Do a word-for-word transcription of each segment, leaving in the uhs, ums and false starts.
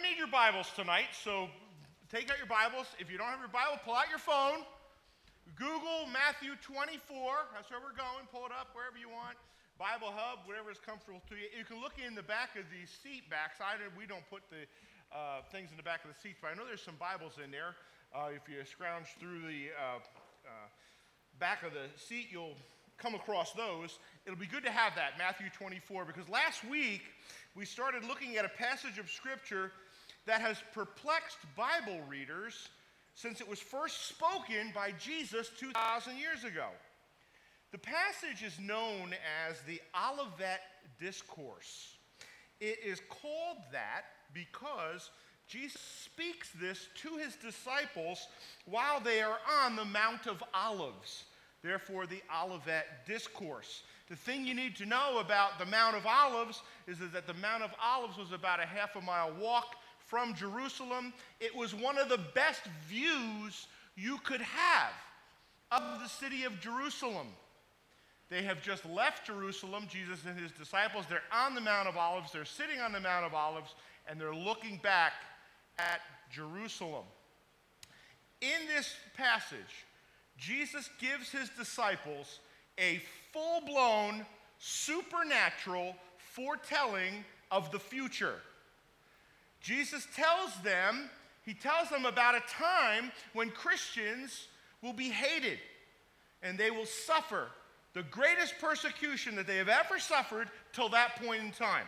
need your Bibles tonight, so take out your Bibles. If you don't have your Bible, pull out your phone. Google Matthew twenty-four. That's where we're going. Pull it up wherever you want. Bible Hub, whatever is comfortable to you. You can look in the back of the seat backs. I, we don't put the uh, things in the back of the seats, but I know there's some Bibles in there. Uh, if you scrounge through the uh, uh, back of the seat, you'll come across those. It'll be good to have that, Matthew twenty-four, because last week we started looking at a passage of Scripture that has perplexed Bible readers since it was first spoken by Jesus two thousand years ago. The passage is known as the Olivet Discourse. It is called that because Jesus speaks this to his disciples while they are on the Mount of Olives. Therefore, the Olivet Discourse. The thing you need to know about the Mount of Olives is that the Mount of Olives was about a half a mile walk from Jerusalem. It was one of the best views you could have of the city of Jerusalem. They have just left Jerusalem, Jesus and his disciples. They're on the Mount of Olives. They're sitting on the Mount of Olives, and they're looking back at Jerusalem. In this passage, Jesus gives his disciples a full-blown, supernatural foretelling of the future. Jesus tells them, he tells them about a time when Christians will be hated and they will suffer the greatest persecution that they have ever suffered till that point in time.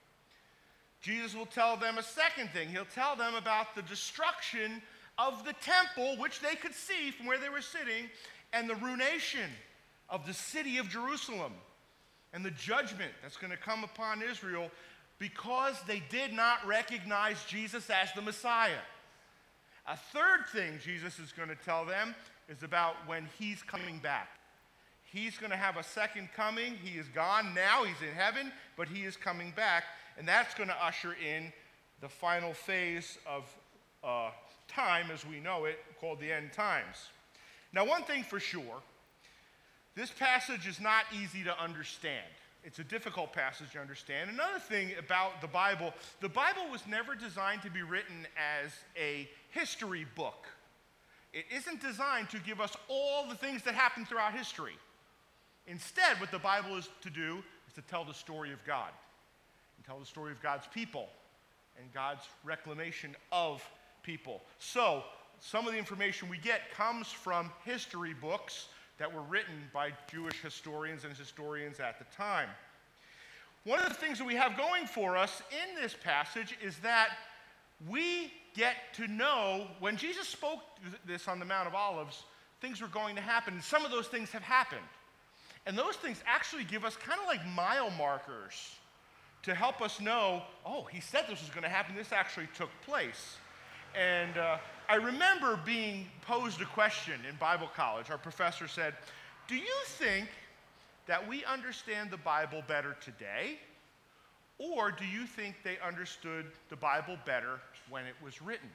Jesus will tell them a second thing. He'll tell them about the destruction of the temple, which they could see from where they were sitting, and the ruination of the city of Jerusalem, and the judgment that's going to come upon Israel because they did not recognize Jesus as the Messiah. A third thing Jesus is going to tell them is about when he's coming back. He's going to have a second coming. He is gone now. He's in heaven, but he is coming back, and that's going to usher in the final phase of uh, time as we know it, called the end times. Now, one thing for sure, this passage is not easy to understand. It's a difficult passage to understand. Another thing about the Bible, the Bible was never designed to be written as a history book. It isn't designed to give us all the things that happened throughout history. Instead, what the Bible is to do is to tell the story of God, and tell the story of God's people, and God's reclamation of people. So, some of the information we get comes from history books that were written by Jewish historians and historians at the time. One of the things that we have going for us in this passage is that we get to know, when Jesus spoke this on the Mount of Olives, things were going to happen, and some of those things have happened. And those things actually give us kind of like mile markers to help us know, oh, he said this was going to happen, this actually took place. And uh, I remember being posed a question in Bible college. Our professor said, do you think that we understand the Bible better today, or do you think they understood the Bible better when it was written?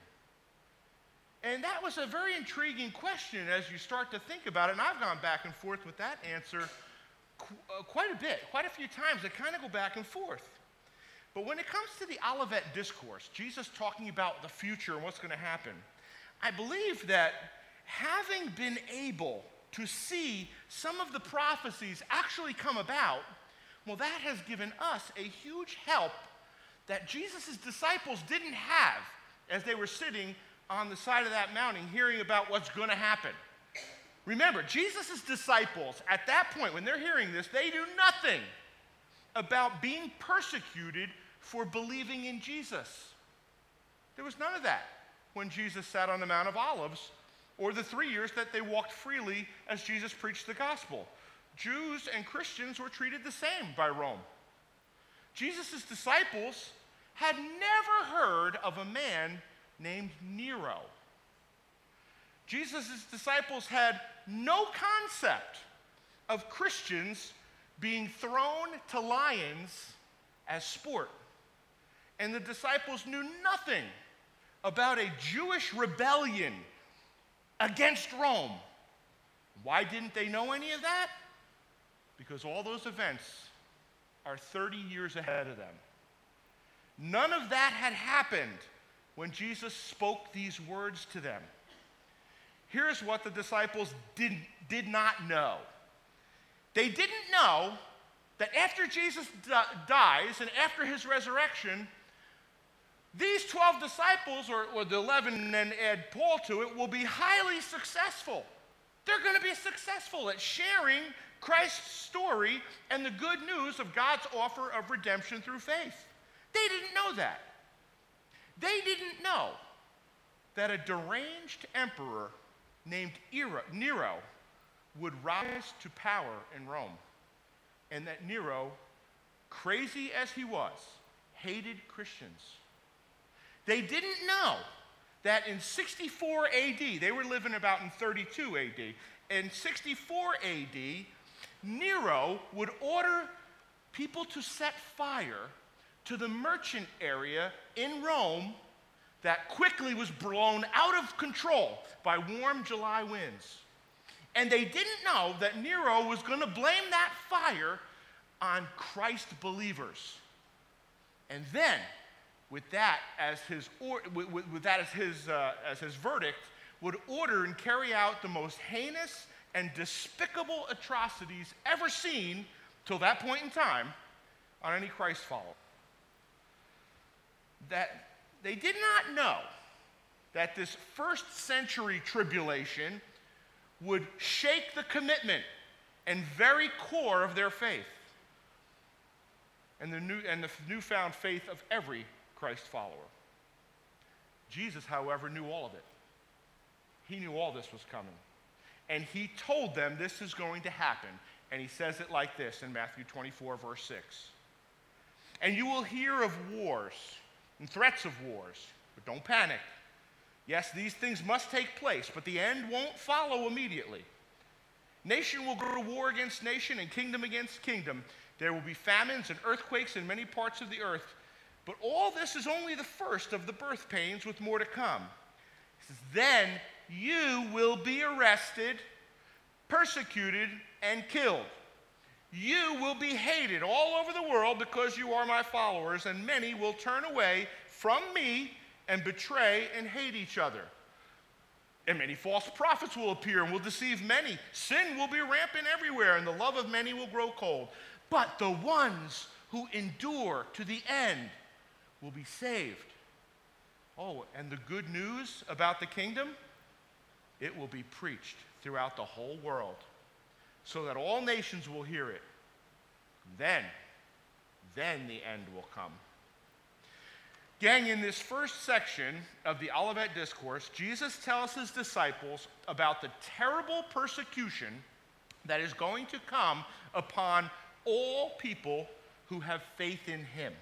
And that was a very intriguing question as you start to think about it, and I've gone back and forth with that answer qu- uh, quite a bit, quite a few times. I kind of go back and forth. But when it comes to the Olivet Discourse, Jesus talking about the future and what's going to happen, I believe that having been able to see some of the prophecies actually come about, well, that has given us a huge help that Jesus' disciples didn't have as they were sitting on the side of that mountain hearing about what's going to happen. Remember, Jesus' disciples, at that point, when they're hearing this, they do nothing about being persecuted for believing in Jesus. There was none of that when Jesus sat on the Mount of Olives, or the three years that they walked freely as Jesus preached the gospel. Jews and Christians were treated the same by Rome. Jesus' disciples had never heard of a man named Nero. Jesus' disciples had no concept of Christians being thrown to lions as sport. And the disciples knew nothing about a Jewish rebellion against Rome. Why didn't they know any of that? Because all those events are thirty years ahead of them. None of that had happened when Jesus spoke these words to them. Here's what the disciples did, did not know. They didn't know that after Jesus di- dies and after his resurrection, these twelve disciples, or, or the eleven and then add Paul to it, will be highly successful. They're going to be successful at sharing Christ's story and the good news of God's offer of redemption through faith. They didn't know that. They didn't know that a deranged emperor named Nero would rise to power in Rome, and that Nero, crazy as he was, hated Christians. They didn't know that in sixty-four A D, they were living about in thirty-two A D, in sixty-four A D, Nero would order people to set fire to the merchant area in Rome that quickly was blown out of control by warm July winds. And they didn't know that Nero was going to blame that fire on Christ believers. And then, with that as his or, with, with, with that as his uh, as his verdict, would order and carry out the most heinous and despicable atrocities ever seen till that point in time on any Christ follower. That they did not know that this first century tribulation would shake the commitment and very core of their faith and the new and the newfound faith of every Christ follower. Jesus, however, knew all of it. He knew all this was coming. And he told them this is going to happen. And he says it like this in Matthew twenty-four, verse six. And you will hear of wars and threats of wars, but don't panic. Yes, these things must take place, but the end won't follow immediately. Nation will go to war against nation and kingdom against kingdom. There will be famines and earthquakes in many parts of the earth. But all this is only the first of the birth pains, with more to come. He says, then you will be arrested, persecuted, and killed. You will be hated all over the world because you are my followers, and many will turn away from me and betray and hate each other. And many false prophets will appear and will deceive many. Sin will be rampant everywhere, and the love of many will grow cold. But the ones who endure to the end will be saved. Oh, and the good news about the kingdom? It will be preached throughout the whole world, so that all nations will hear it. Then, then the end will come. Gang, in this first section of the Olivet Discourse, Jesus tells his disciples about the terrible persecution that is going to come upon all people who have faith in him.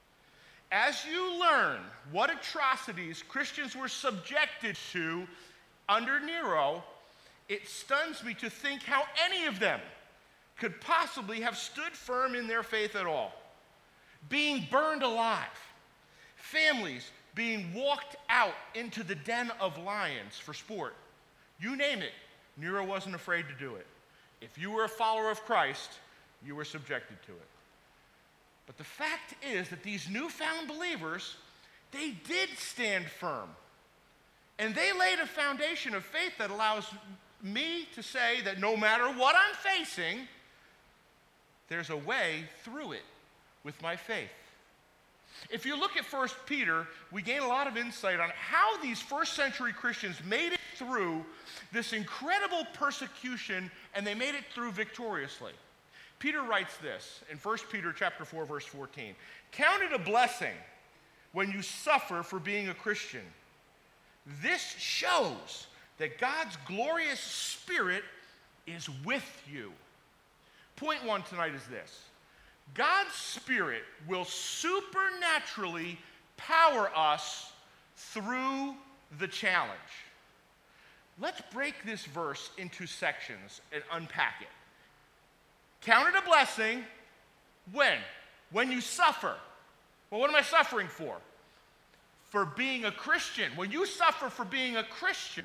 As you learn what atrocities Christians were subjected to under Nero, it stuns me to think how any of them could possibly have stood firm in their faith at all. Being burned alive, families being walked out into the den of lions for sport. You name it, Nero wasn't afraid to do it. If you were a follower of Christ, you were subjected to it. But the fact is that these newfound believers, they did stand firm. And they laid a foundation of faith that allows me to say that no matter what I'm facing, there's a way through it with my faith. If you look at First Peter, we gain a lot of insight on how these first century Christians made it through this incredible persecution, and they made it through victoriously. Peter writes this in First Peter chapter four, verse fourteen. Count it a blessing when you suffer for being a Christian. This shows that God's glorious Spirit is with you. Point one tonight is this. God's Spirit will supernaturally power us through the challenge. Let's break this verse into sections and unpack it. Count it a blessing when? When you suffer. Well, what am I suffering for? For being a Christian. When you suffer for being a Christian,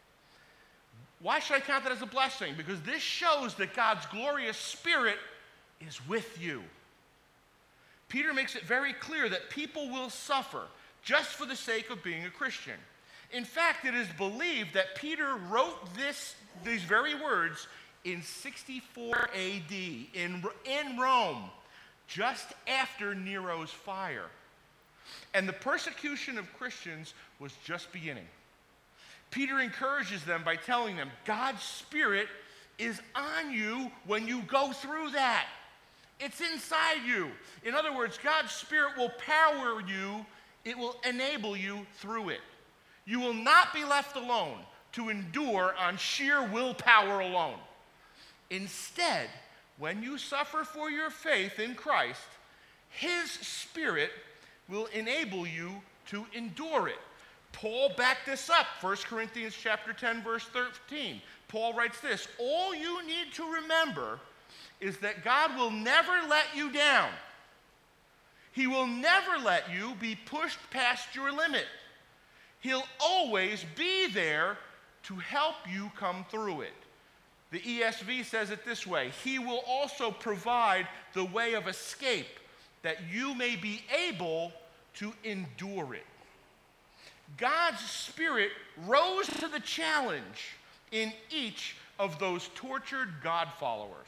why should I count that as a blessing? Because this shows that God's glorious Spirit is with you. Peter makes it very clear that people will suffer. just for the sake of being a Christian. In fact, it is believed that Peter wrote this, these very words in sixty-four A D in, in Rome, just after Nero's fire. And the persecution of Christians was just beginning. Peter encourages them by telling them, God's Spirit is on you when you go through that. It's inside you. In other words, God's Spirit will power you. It will enable you through it. You will not be left alone to endure on sheer willpower alone. Instead, when you suffer for your faith in Christ, His Spirit will enable you to endure it. Paul backed this up, First Corinthians chapter ten, verse thirteen. Paul writes this, all you need to remember is that God will never let you down. He will never let you be pushed past your limit. He'll always be there to help you come through it. The E S V says it this way, He will also provide the way of escape that you may be able to endure it. God's Spirit rose to the challenge in each of those tortured God followers.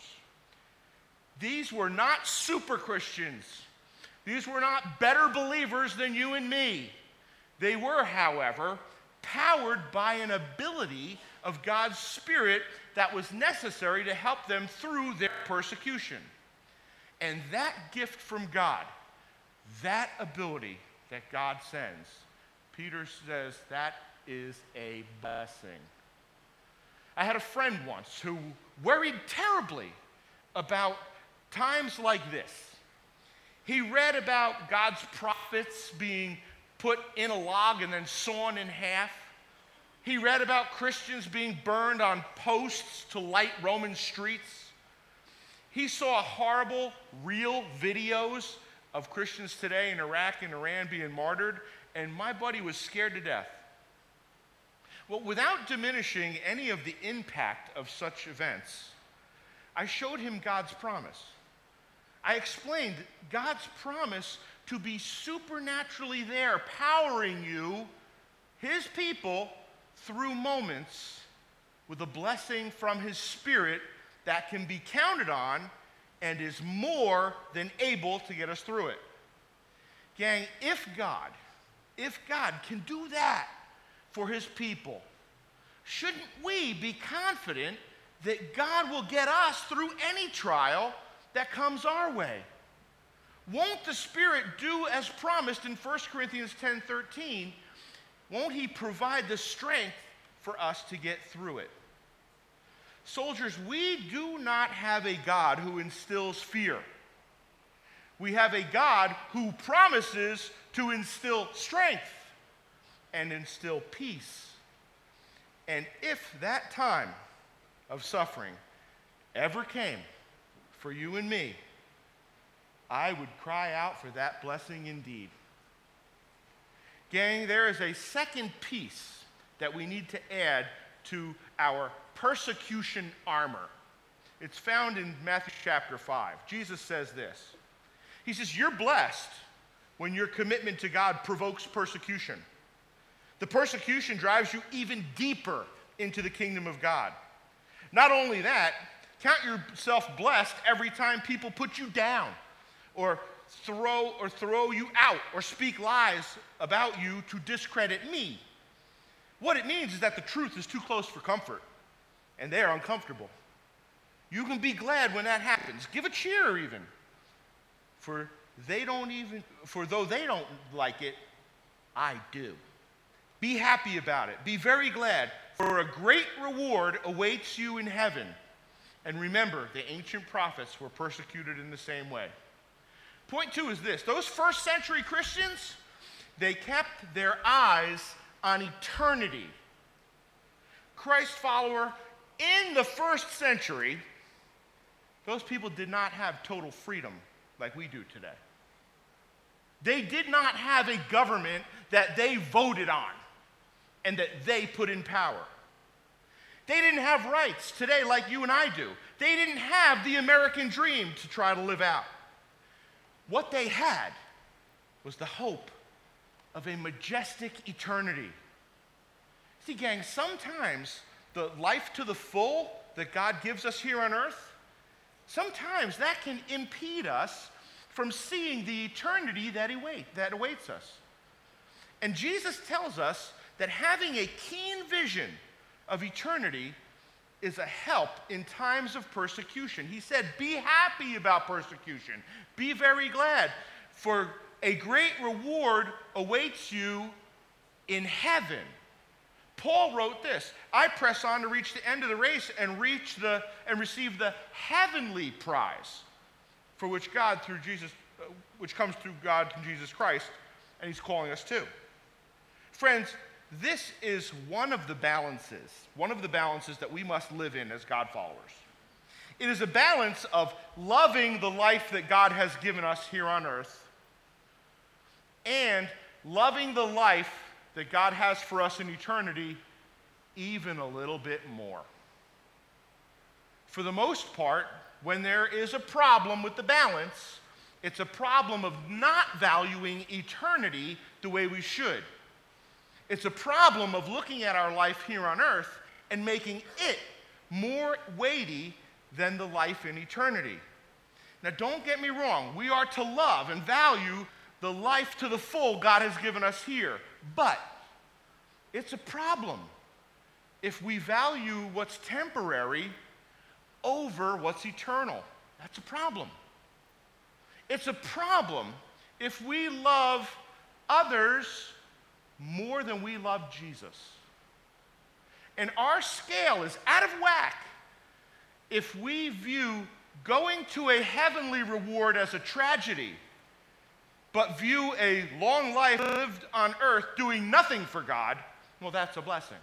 These were not super Christians. These were not better believers than you and me. They were, however, powered by an ability of God's Spirit that was necessary to help them through their persecution. And that gift from God, that ability that God sends, Peter says that is a blessing. I had a friend once who worried terribly about times like this. He read about God's prophets being put in a log and then sawn in half. He read about Christians being burned on posts to light Roman streets. He saw horrible, real videos of Christians today in Iraq and Iran being martyred, and my buddy was scared to death. Well, without diminishing any of the impact of such events, I showed him God's promise. I explained God's promise to be supernaturally there, powering you, His people, through moments with a blessing from His Spirit that can be counted on and is more than able to get us through it. Gang, if God, if God can do that for His people, shouldn't we be confident that God will get us through any trial that comes our way? Won't the Spirit do as promised in First Corinthians ten thirteen? Won't He provide the strength for us to get through it? Soldiers, we do not have a God who instills fear. We have a God who promises to instill strength and instill peace. And if that time of suffering ever came for you and me, I would cry out for that blessing indeed. Gang, there is a second piece that we need to add to our persecution armor. It's found in Matthew chapter five. Jesus says this. He says, you're blessed when your commitment to God provokes persecution. The persecution drives you even deeper into the kingdom of God. Not only that, count yourself blessed every time people put you down or throw or throw you out or speak lies about you to discredit me. What it means is that the truth is too close for comfort, and they are uncomfortable. You can be glad when that happens. Give a cheer even. For they don't even, for though they don't like it, I do. Be happy about it. Be very glad, for a great reward awaits you in heaven. And remember, the ancient prophets were persecuted in the same way. Point two is this. Those first century Christians, they kept their eyes on eternity. Christ follower, in the first century, those people did not have total freedom like we do today. They did not have a government that they voted on and that they put in power. They didn't have rights today like you and I do. They didn't have the American dream to try to live out. What they had was the hope of a majestic eternity. See, gang, sometimes the life to the full that God gives us here on earth, sometimes that can impede us from seeing the eternity that, await, that awaits us. And Jesus tells us that having a keen vision of eternity is a help in times of persecution. He said, be happy about persecution. Be very glad, for a great reward awaits you in heaven. Paul wrote this, I press on to reach the end of the race and reach the and receive the heavenly prize for which God through Jesus, uh, which comes through God and Jesus Christ, and he's calling us to. Friends, this is one of the balances, one of the balances that we must live in as God followers. It is a balance of loving the life that God has given us here on earth and loving the life that God has for us in eternity even a little bit more. For the most part, when there is a problem with the balance, it's a problem of not valuing eternity the way we should. It's a problem of looking at our life here on earth and making it more weighty than the life in eternity. Now, don't get me wrong. We are to love and value the life to the full God has given us here. But it's a problem if we value what's temporary over what's eternal. That's a problem. It's a problem if we love others more than we love Jesus. And our scale is out of whack if we view going to a heavenly reward as a tragedy, but view a long life lived on earth doing nothing for God, well, that's a blessing.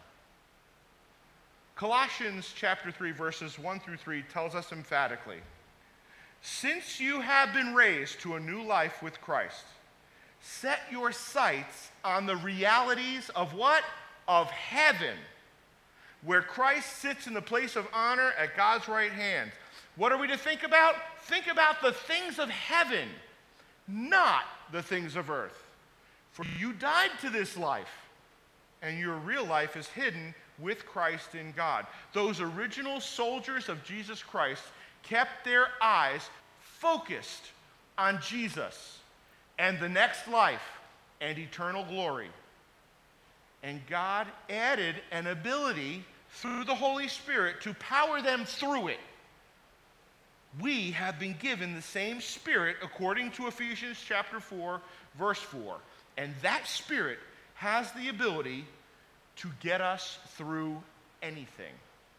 Colossians chapter three, verses one through three tells us emphatically, since you have been raised to a new life with Christ, set your sights on the realities of what? Of heaven, where Christ sits in the place of honor at God's right hand. What are we to think about? Think about the things of heaven, not the things of earth. For you died to this life, and your real life is hidden with Christ in God. Those original soldiers of Jesus Christ kept their eyes focused on Jesus and the next life and eternal glory. And God added an ability through the Holy Spirit to power them through it. We have been given the same Spirit according to Ephesians chapter four, verse four. And that Spirit has the ability to get us through anything.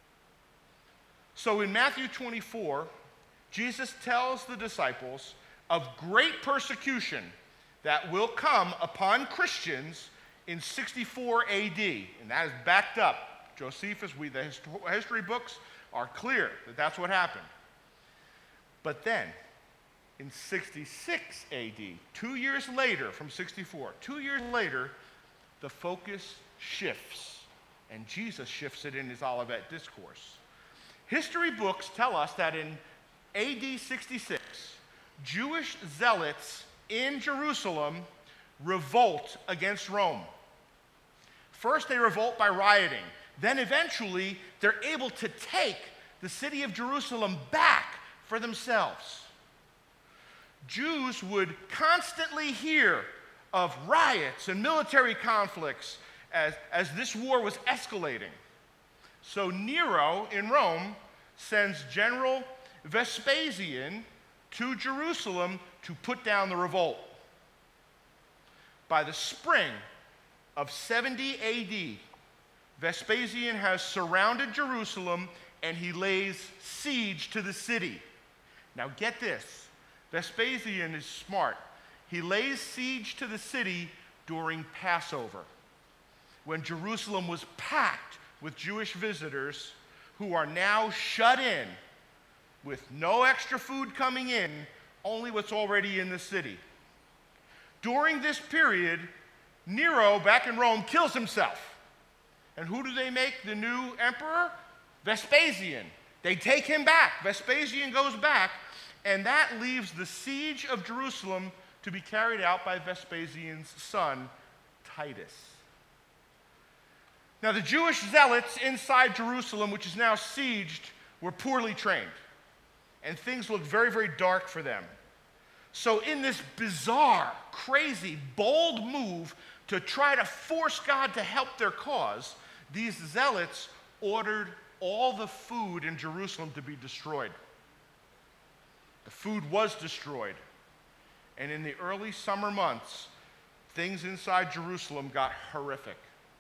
So in Matthew twenty-four, Jesus tells the disciples of great persecution that will come upon Christians in sixty-four A D. And that is backed up. Josephus, we, the history books are clear that that's what happened. But then, in sixty-six A D, two years later from sixty-four, two years later, the focus shifts. And Jesus shifts it in his Olivet Discourse. History books tell us that in A D sixty-six, Jewish zealots in Jerusalem revolt against Rome. First, they revolt by rioting. Then eventually, they're able to take the city of Jerusalem back for themselves. Jews would constantly hear of riots and military conflicts as, as this war was escalating. So Nero in Rome sends General Vespasian to Jerusalem to put down the revolt. By the spring of seventy A D, Vespasian has surrounded Jerusalem and he lays siege to the city. Now get this, Vespasian is smart. He lays siege to the city during Passover, when Jerusalem was packed with Jewish visitors who are now shut in with no extra food coming in, only what's already in the city. During this period, Nero, back in Rome, kills himself. And who do they make the new emperor? Vespasian. They take him back. Vespasian goes back, and that leaves the siege of Jerusalem to be carried out by Vespasian's son, Titus. Now, the Jewish zealots inside Jerusalem, which is now sieged, were poorly trained. And things looked very, very dark for them. So in this bizarre, crazy, bold move to try to force God to help their cause, these zealots ordered all the food in Jerusalem to be destroyed. The food was destroyed. And in the early summer months, things inside Jerusalem got horrific.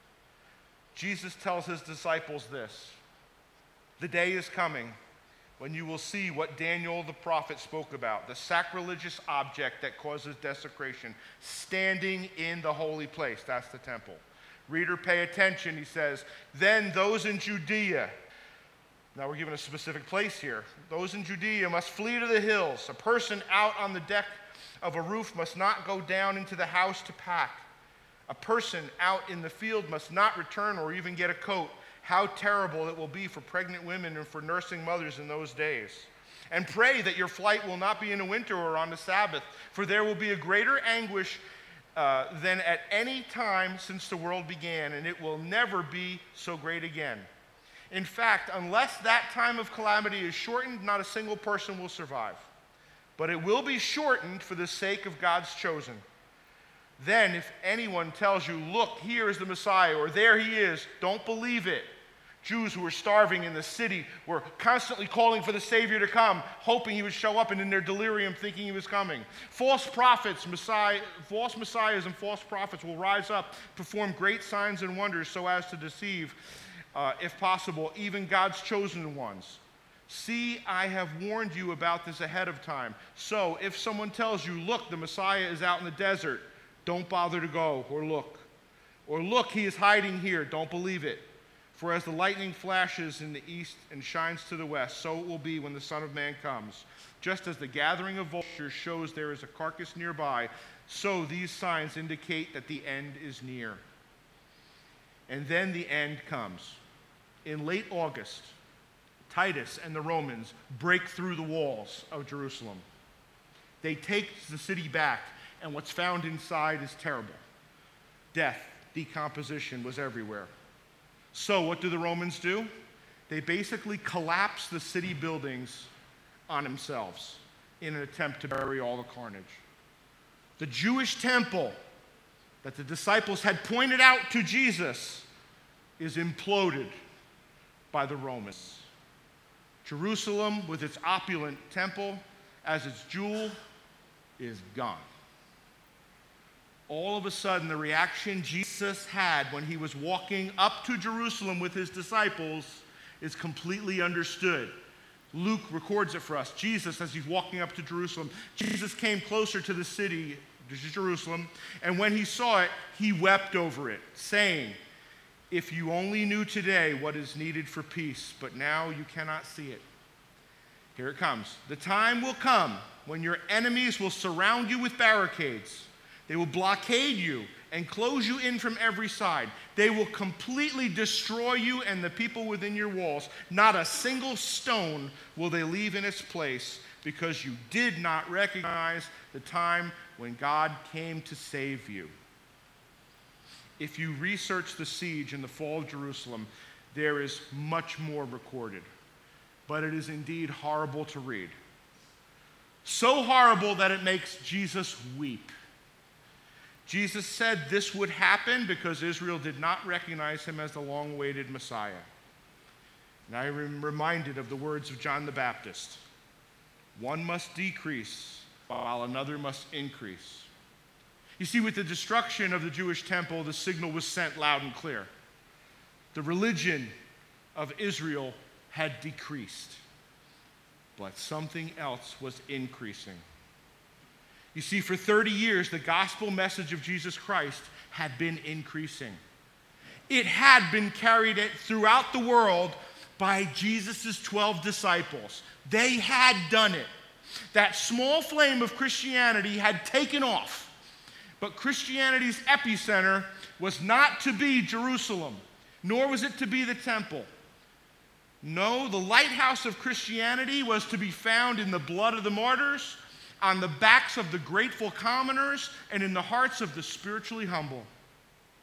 Jesus tells his disciples this: the day is coming when you will see what Daniel the prophet spoke about, the sacrilegious object that causes desecration, standing in the holy place. That's the temple. Reader, pay attention, he says. Then those in Judea, now we're given a specific place here, those in Judea must flee to the hills. A person out on the deck of a roof must not go down into the house to pack. A person out in the field must not return or even get a coat. How terrible it will be for pregnant women and for nursing mothers in those days. And pray that your flight will not be in the winter or on the Sabbath, for there will be a greater anguish uh, than at any time since the world began, and it will never be so great again. In fact, unless that time of calamity is shortened, not a single person will survive. But it will be shortened for the sake of God's chosen. Then, if anyone tells you, look, here is the Messiah, or there he is, don't believe it. Jews who were starving in the city were constantly calling for the Savior to come, hoping he would show up, and in their delirium thinking he was coming. False prophets, Messiah, false messiahs and false prophets will rise up, perform great signs and wonders so as to deceive, uh, if possible, even God's chosen ones. See, I have warned you about this ahead of time. So if someone tells you, look, the Messiah is out in the desert, don't bother to go or look. Or look, he is hiding here, don't believe it. For as the lightning flashes in the east and shines to the west, so it will be when the Son of Man comes. Just as the gathering of vultures shows there is a carcass nearby, so these signs indicate that the end is near. And then the end comes. In late August, Titus and the Romans break through the walls of Jerusalem. They take the city back, and what's found inside is terrible. Death, decomposition was everywhere. So what do the Romans do? They basically collapse the city buildings on themselves in an attempt to bury all the carnage. The Jewish temple that the disciples had pointed out to Jesus is imploded by the Romans. Jerusalem, with its opulent temple as its jewel, is gone. All of a sudden, the reaction Jesus had when he was walking up to Jerusalem with his disciples is completely understood. Luke records it for us. Jesus, as he's walking up to Jerusalem, Jesus came closer to the city, to Jerusalem, and when he saw it, he wept over it, saying, if you only knew today what is needed for peace, but now you cannot see it. Here it comes. The time will come when your enemies will surround you with barricades. They will blockade you and close you in from every side. They will completely destroy you and the people within your walls. Not a single stone will they leave in its place, because you did not recognize the time when God came to save you. If you research the siege and the fall of Jerusalem, there is much more recorded. But it is indeed horrible to read. So horrible that it makes Jesus weep. Jesus said this would happen because Israel did not recognize him as the long-awaited Messiah. And I am reminded of the words of John the Baptist. One must decrease while another must increase. You see, with the destruction of the Jewish temple, the signal was sent loud and clear. The religion of Israel had decreased, but something else was increasing. You see, for thirty years, the gospel message of Jesus Christ had been increasing. It had been carried throughout the world by Jesus' twelve disciples. They had done it. That small flame of Christianity had taken off. But Christianity's epicenter was not to be Jerusalem, nor was it to be the temple. No, the lighthouse of Christianity was to be found in the blood of the martyrs, on the backs of the grateful commoners, and in the hearts of the spiritually humble.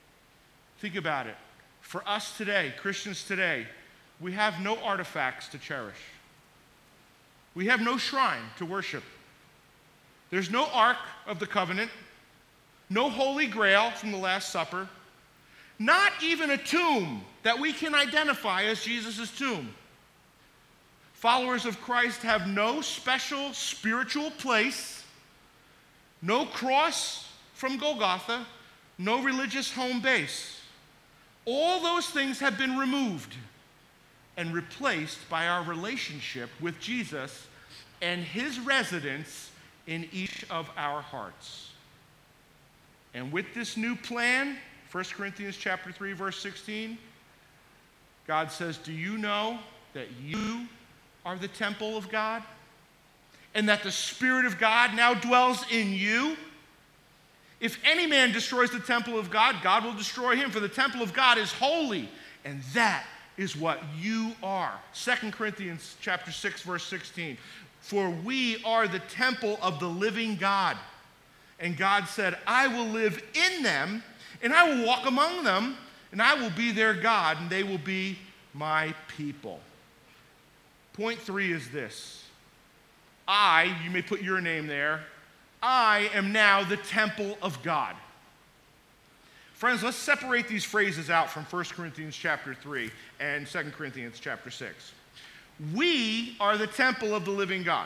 Think about it. For us today, Christians today, we have no artifacts to cherish. We have no shrine to worship. There's no Ark of the Covenant, no Holy Grail from the Last Supper, not even a tomb that we can identify as Jesus' tomb. Followers of Christ have no special spiritual place, no cross from Golgotha, no religious home base. All those things have been removed and replaced by our relationship with Jesus and his residence in each of our hearts. And with this new plan, First Corinthians chapter three, verse sixteen, God says, do you know that you are the temple of God? And that the Spirit of God now dwells in you? If any man destroys the temple of God, God will destroy him, for the temple of God is holy, and that is what you are. Second Corinthians chapter six, verse sixteen. For we are the temple of the living God. And God said, I will live in them, and I will walk among them, and I will be their God, and they will be my people. Point three is this. I, you may put your name there, I am now the temple of God. Friends, let's separate these phrases out from First Corinthians chapter three and Second Corinthians chapter six. We are the temple of the living God.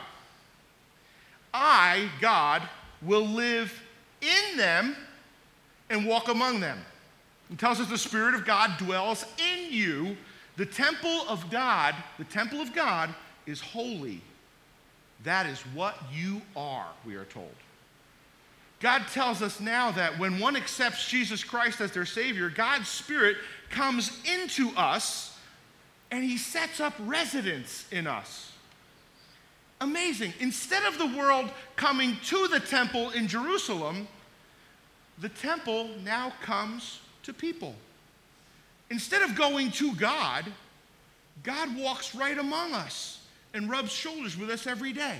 I, God, will live in them and walk among them. It tells us the Spirit of God dwells in you. The temple of God, the temple of God is holy. That is what you are, we are told. God tells us now that when one accepts Jesus Christ as their Savior, God's Spirit comes into us and he sets up residence in us. Amazing. Instead of the world coming to the temple in Jerusalem, the temple now comes to people. Instead of going to God, God walks right among us and rubs shoulders with us every day.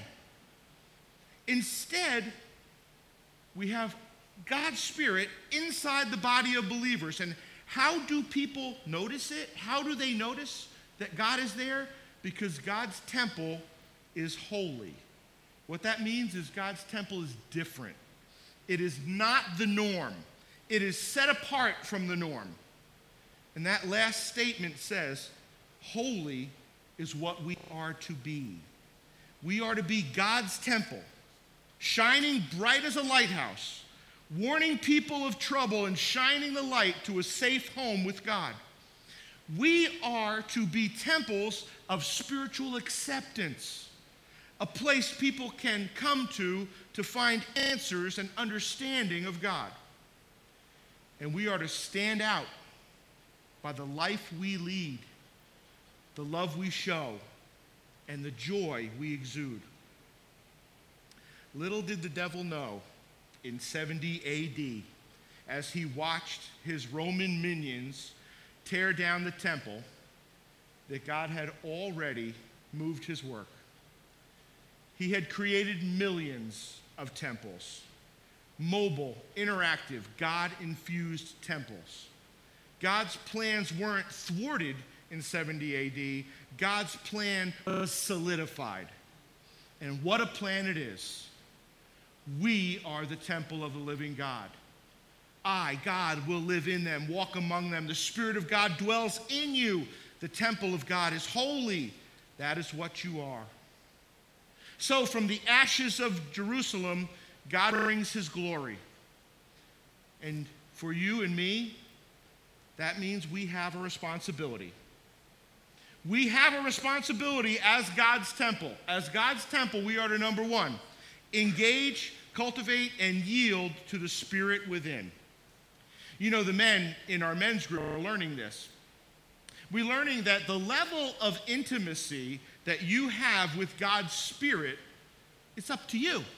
Instead, we have God's Spirit inside the body of believers. And how do people notice it? How do they notice that God is there? Because God's temple is holy. What that means is God's temple is different. It is not the norm. It is set apart from the norm. And that last statement says, holy is what we are to be. We are to be God's temple, shining bright as a lighthouse, warning people of trouble and shining the light to a safe home with God. We are to be temples of spiritual acceptance, a place people can come to to find answers and understanding of God. And we are to stand out by the life we lead, the love we show, and the joy we exude. Little did the devil know in seventy A D, as he watched his Roman minions tear down the temple, that God had already moved his work. He had created millions of temples, mobile, interactive, God-infused temples. God's plans weren't thwarted in seventy A D. God's plan was solidified. And what a plan it is. We are the temple of the living God. I, God, will live in them, walk among them. The Spirit of God dwells in you. The temple of God is holy. That is what you are. So from the ashes of Jerusalem, God brings his glory. And for you and me, that means we have a responsibility. We have a responsibility as God's temple. As God's temple, we are to, number one, engage, cultivate, and yield to the Spirit within. You know, the men in our men's group are learning this. We're learning that the level of intimacy that you have with God's Spirit, it's up to you.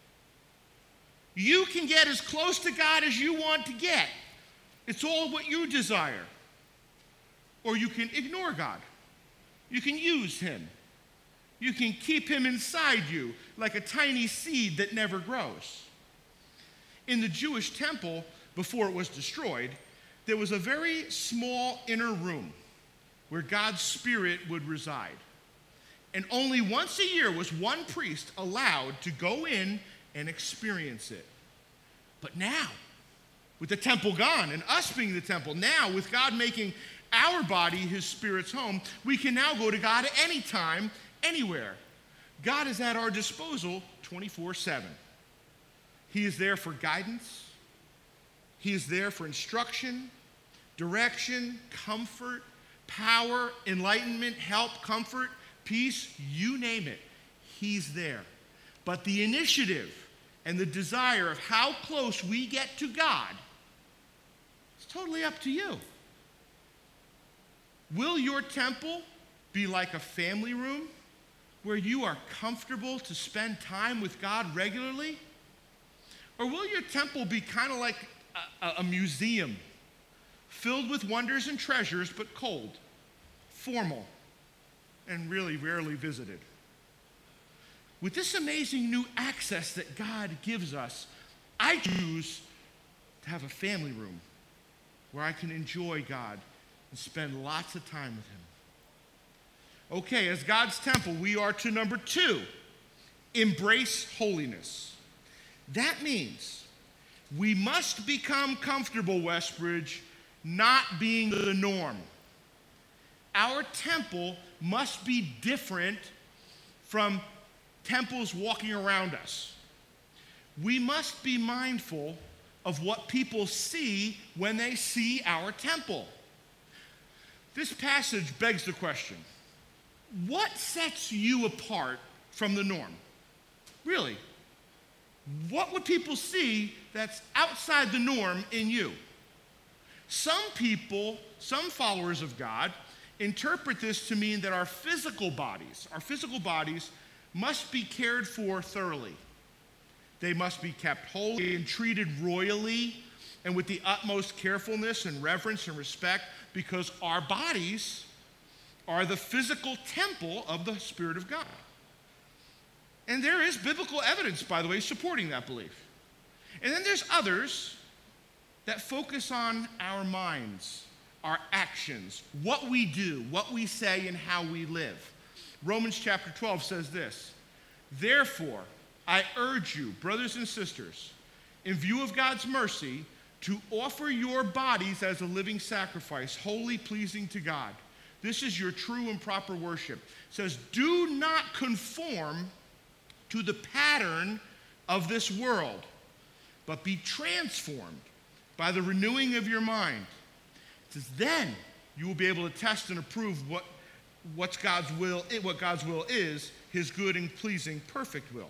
You can get as close to God as you want to get. It's all what you desire. Or you can ignore God. You can use him. You can keep him inside you like a tiny seed that never grows. In the Jewish temple, before it was destroyed, there was a very small inner room where God's Spirit would reside. And only once a year was one priest allowed to go in and experience it. But now, with the temple gone and us being the temple, now with God making our body his Spirit's home, we can now go to God anytime, anywhere. God is at our disposal twenty-four seven. He is there for guidance. He is there for instruction, direction, comfort, power, enlightenment, help, comfort, peace, you name it. He's there. But the initiative and the desire of how close we get to God is totally up to you. Will your temple be like a family room where you are comfortable to spend time with God regularly? Or will your temple be kind of like a, a museum filled with wonders and treasures, but cold, formal, and really rarely visited? With this amazing new access that God gives us, I choose to have a family room where I can enjoy God and spend lots of time with him. Okay, as God's temple, we are to number two, embrace holiness. That means we must become comfortable, Westbridge, not being the norm. Our temple must be different from temples walking around us. We must be mindful of what people see when they see our temple. This passage begs the question, what sets you apart from the norm? Really? What would people see that's outside the norm in you? Some people, some followers of God, interpret this to mean that our physical bodies, our physical bodies must be cared for thoroughly. They must be kept holy and treated royally and with the utmost carefulness and reverence and respect, because our bodies are the physical temple of the Spirit of God. And there is biblical evidence, by the way, supporting that belief. And then there's others that focus on our minds, our actions, what we do, what we say, and how we live. Romans chapter twelve says this, "Therefore, I urge you, brothers and sisters, in view of God's mercy, to offer your bodies as a living sacrifice, wholly pleasing to God. This is your true and proper worship." It says, "Do not conform to the pattern of this world, but be transformed by the renewing of your mind." It says, "Then you will be able to test and approve what what's God's will, what God's will is, his good and pleasing, perfect will."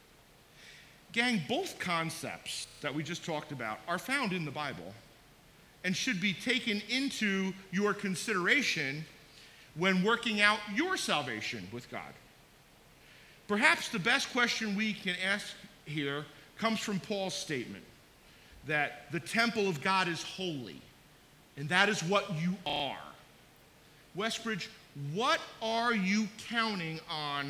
Gang, both concepts that we just talked about are found in the Bible and should be taken into your consideration when working out your salvation with God. Perhaps the best question we can ask here comes from Paul's statement that the temple of God is holy, and that is what you are. Westbridge, what are you counting on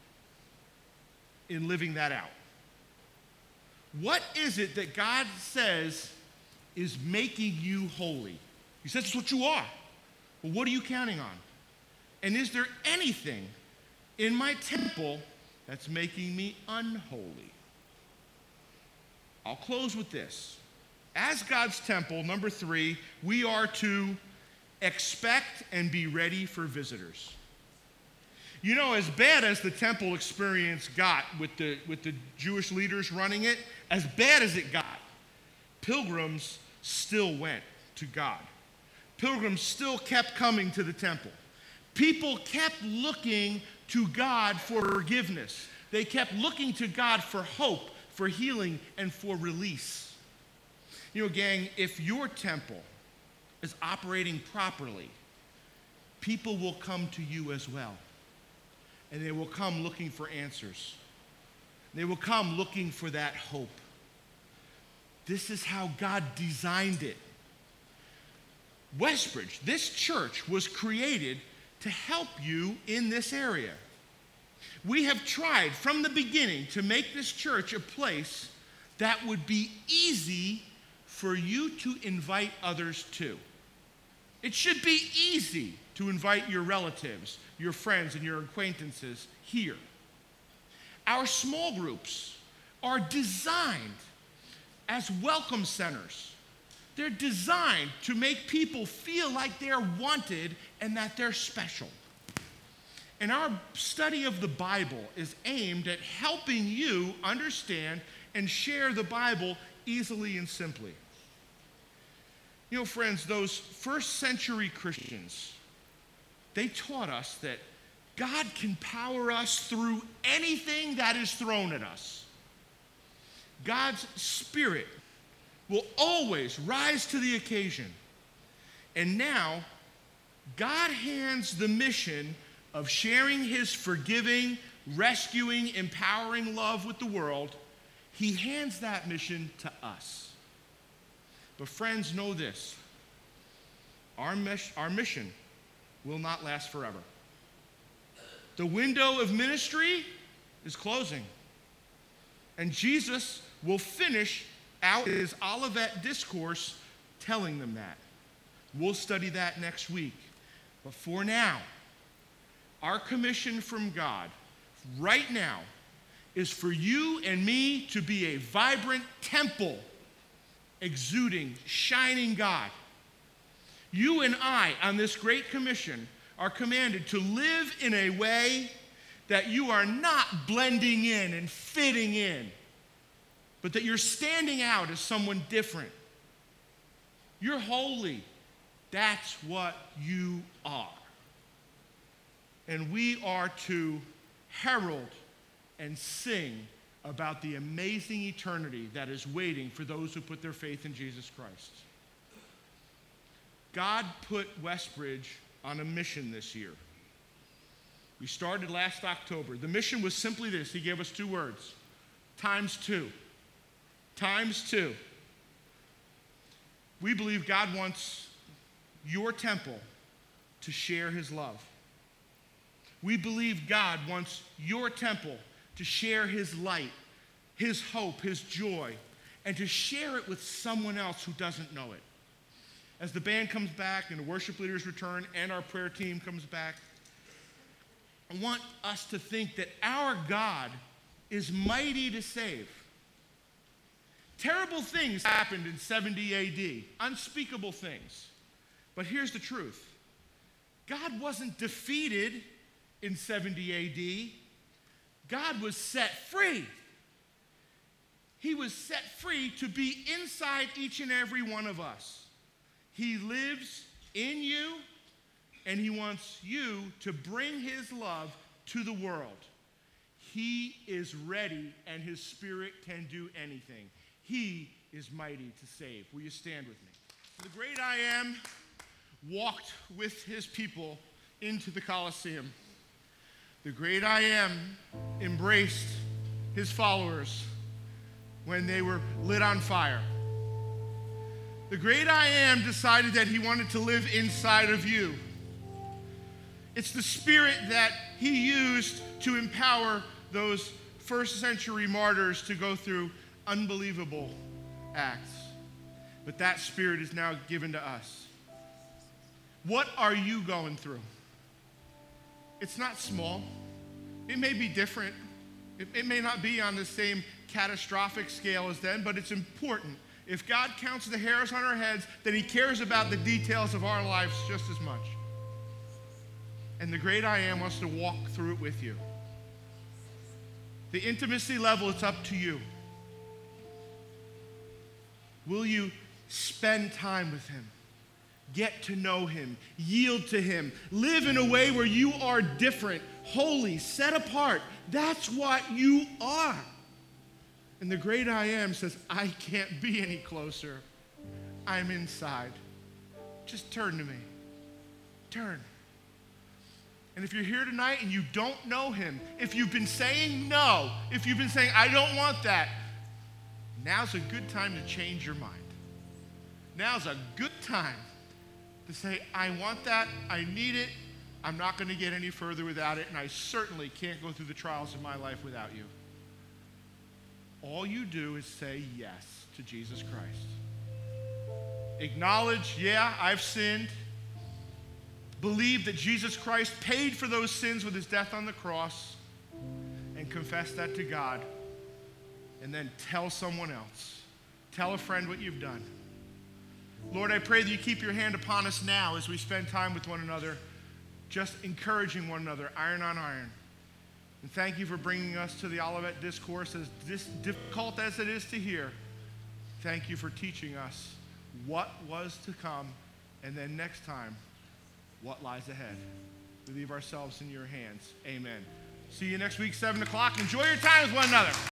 in living that out? What is it that God says is making you holy? He says it's what you are. Well, what are you counting on? And is there anything in my temple that's making me unholy? I'll close with this. As God's temple, number three, we are to expect and be ready for visitors. You know, as bad as the temple experience got with the, with the Jewish leaders running it, as bad as it got, pilgrims still went to God. Pilgrims still kept coming to the temple. People kept looking to God for forgiveness. They kept looking to God for hope, for healing, and for release. You know, gang, if your temple is operating properly, people will come to you as well. And they will come looking for answers. They will come looking for that hope. This is how God designed it. Westbridge, this church was created to help you in this area. We have tried from the beginning to make this church a place that would be easy for you to invite others to. It should be easy to invite your relatives, your friends, and your acquaintances here. Our small groups are designed as welcome centers. They're designed to make people feel like they're wanted and that they're special. And our study of the Bible is aimed at helping you understand and share the Bible easily and simply. You know, friends, those first century Christians, they taught us that God can power us through anything that is thrown at us. God's Spirit will always rise to the occasion. And now, God hands the mission of sharing his forgiving, rescuing, empowering love with the world. He hands that mission to us. But friends, know this. Our, mes- our mission will not last forever. The window of ministry is closing. And Jesus will finish out his Olivet discourse telling them that. We'll study that next week. But for now, our commission from God right now is for you and me to be a vibrant temple exuding, shining God. You and I, on this great commission, are commanded to live in a way that you are not blending in and fitting in, but that you're standing out as someone different. You're holy. That's what you are. And we are to herald and sing about the amazing eternity that is waiting for those who put their faith in Jesus Christ. God put Westbridge on a mission this year. We started last October. The mission was simply this. He gave us two words. Times two. Times two. We believe God wants your temple to share his love. We believe God wants your temple to share his light, his hope, his joy, and to share it with someone else who doesn't know it. As the band comes back and the worship leaders return and our prayer team comes back, I want us to think that our God is mighty to save. Terrible things happened in seventy A D, unspeakable things. But here's the truth. God wasn't defeated in seventy A D. God was set free. He was set free to be inside each and every one of us. He lives in you, and he wants you to bring his love to the world. He is ready, and his Spirit can do anything. He is mighty to save. Will you stand with me? The great I Am walked with his people into the Colosseum. The great I Am embraced his followers when they were lit on fire. The great I Am decided that he wanted to live inside of you. It's the Spirit that he used to empower those first century martyrs to go through unbelievable acts. But that Spirit is now given to us. What are you going through? It's not small. It may be different. It, it may not be on the same catastrophic scale as then, but it's important. If God counts the hairs on our heads, then he cares about the details of our lives just as much. And the great I Am wants to walk through it with you. The intimacy level, it's up to you. Will you spend time with him? Get to know him, yield to him, live in a way where you are different, holy, set apart. That's what you are. And the great I Am says, I can't be any closer. I'm inside. Just turn to me. Turn. And if you're here tonight and you don't know him, if you've been saying no, if you've been saying, I don't want that, now's a good time to change your mind. Now's a good time to say, I want that, I need it, I'm not going to get any further without it, and I certainly can't go through the trials of my life without you. All you do is say yes to Jesus Christ. Acknowledge, yeah, I've sinned. Believe that Jesus Christ paid for those sins with his death on the cross, and confess that to God. And then tell someone else. Tell a friend what you've done. Lord, I pray that you keep your hand upon us now as we spend time with one another, just encouraging one another, iron on iron. And thank you for bringing us to the Olivet Discourse, as dis- difficult as it is to hear. Thank you for teaching us what was to come, and then next time, what lies ahead. We leave ourselves in your hands. Amen. See you next week, seven o'clock. Enjoy your time with one another.